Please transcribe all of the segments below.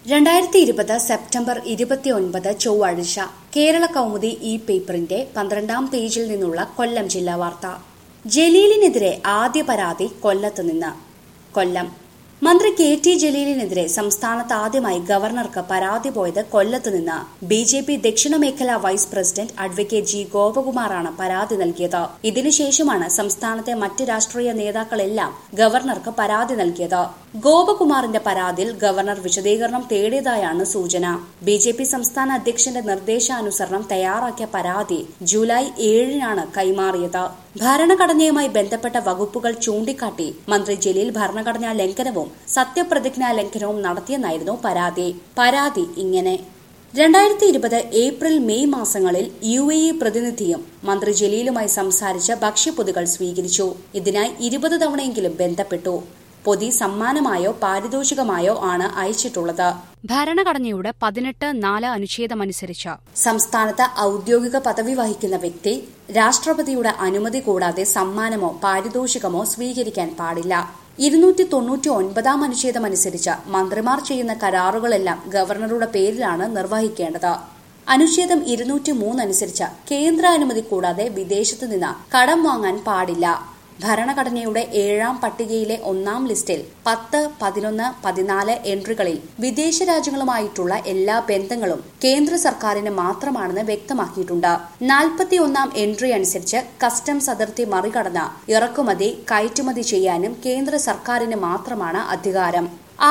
2020 September 29 ചൊവ്വാഴ്ച കേരള കൗമുദി ഈ പേപ്പറിന്റെ 12-ാം പേജിൽ നിന്നുള്ള കൊല്ലം ജില്ലാ വാർത്ത. ജലീലിനെതിരെ ആദ്യ പരാതി കൊല്ലത്ത് നിന്ന്. കൊല്ലം മന്ത്രി കെ.ടി. ജലീലിനെതിരെ സംസ്ഥാനത്ത് ആദ്യമായി ഗവർണർക്ക് പരാതി പോയത് കൊല്ലത്ത് നിന്ന്. ബി.ജെ.പി. ദക്ഷിണ മേഖലാ വൈസ് പ്രസിഡന്റ് അഡ്വക്കേറ്റ് ജി ഗോപകുമാറാണ് പരാതി നൽകിയത്. ഇതിനുശേഷമാണ് സംസ്ഥാനത്തെ മറ്റ് രാഷ്ട്രീയ നേതാക്കളെല്ലാം ഗവർണർക്ക് പരാതി നൽകിയത്. ഗോപകുമാറിന്റെ പരാതിയിൽ ഗവർണർ വിശദീകരണം തേടിയതായാണ് സൂചന. ബി.ജെ.പി. സംസ്ഥാന അധ്യക്ഷന്റെ നിർദ്ദേശാനുസരണം തയ്യാറാക്കിയ പരാതി ജൂലൈ 7-നാണ് കൈമാറിയത്. ഭരണഘടനയുമായി ബന്ധപ്പെട്ട വകുപ്പുകൾ ചൂണ്ടിക്കാട്ടി മന്ത്രി ജലീൽ ഭരണഘടനാ ലംഘനവും സത്യപ്രതിജ്ഞാ ലംഘനവും നടത്തിയെന്നായിരുന്നു പരാതി ഇങ്ങനെ: 2020 ഏപ്രിൽ മെയ് മാസങ്ങളിൽ UAE പ്രതിനിധിയും മന്ത്രി ജലീലുമായി സംസാരിച്ച് ഭക്ഷ്യപ്പൊതികൾ സ്വീകരിച്ചു. ഇതിനായി 20 തവണയെങ്കിലും ബന്ധപ്പെട്ടു. പൊതി സമ്മാനമായോ പാരിതോഷികമായോ ആണ് അയച്ചിട്ടുള്ളത്. ഭരണഘടനയുടെ 18(4) അനുച്ഛേദമനുസരിച്ച് സംസ്ഥാനത്ത് ഔദ്യോഗിക പദവി വഹിക്കുന്ന വ്യക്തി രാഷ്ട്രപതിയുടെ അനുമതി കൂടാതെ സമ്മാനമോ പാരിതോഷികമോ സ്വീകരിക്കാൻ പാടില്ല. 299 അനുച്ഛേദമനുസരിച്ച് മന്ത്രിമാർ ചെയ്യുന്ന കരാറുകളെല്ലാം ഗവർണറുടെ പേരിലാണ് നിർവഹിക്കേണ്ടത്. അനുച്ഛേദം 203 അനുസരിച്ച് കേന്ദ്ര അനുമതി കൂടാതെ വിദേശത്തു നിന്ന് കടം വാങ്ങാൻ പാടില്ല. ഭരണഘടനയുടെ 7-ാം പട്ടികയിലെ 1-ാം ലിസ്റ്റിൽ 10, 11, 14 എൻട്രികളിൽ വിദേശ രാജ്യങ്ങളുമായിട്ടുള്ള എല്ലാ ബന്ധങ്ങളും കേന്ദ്ര സർക്കാരിന് മാത്രമാണെന്ന് വ്യക്തമാക്കിയിട്ടുണ്ട്. 41-ാം എൻട്രി അനുസരിച്ച് കസ്റ്റംസ് അതിർത്തി മറികടന്ന് ഇറക്കുമതി കയറ്റുമതി ചെയ്യാനും കേന്ദ്ര സർക്കാരിന് മാത്രമാണ് അധികാരം.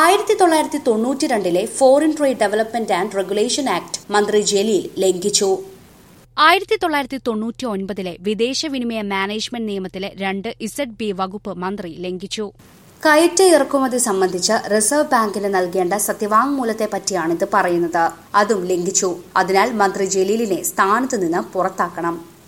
1992 foreign trade development and regulation act മന്ത്രി ജലീൽ ലംഘിച്ചു. 1999 വിദേശവിനിമയ മാനേജ്മെന്റ് നിയമത്തിലെ 2(ZB) വകുപ്പ് മന്ത്രി ലംഘിച്ചു. കയറ്റ ഇറക്കുമതി സംബന്ധിച്ച് റിസർവ് ബാങ്കിന് നൽകേണ്ട സത്യവാങ്മൂലത്തെ പറ്റിയാണിത് പറയുന്നത്. അതും ലംഘിച്ചു. അതിനാൽ മന്ത്രി ജലീലിനെ സ്ഥാനത്ത് നിന്ന് പുറത്താക്കണം.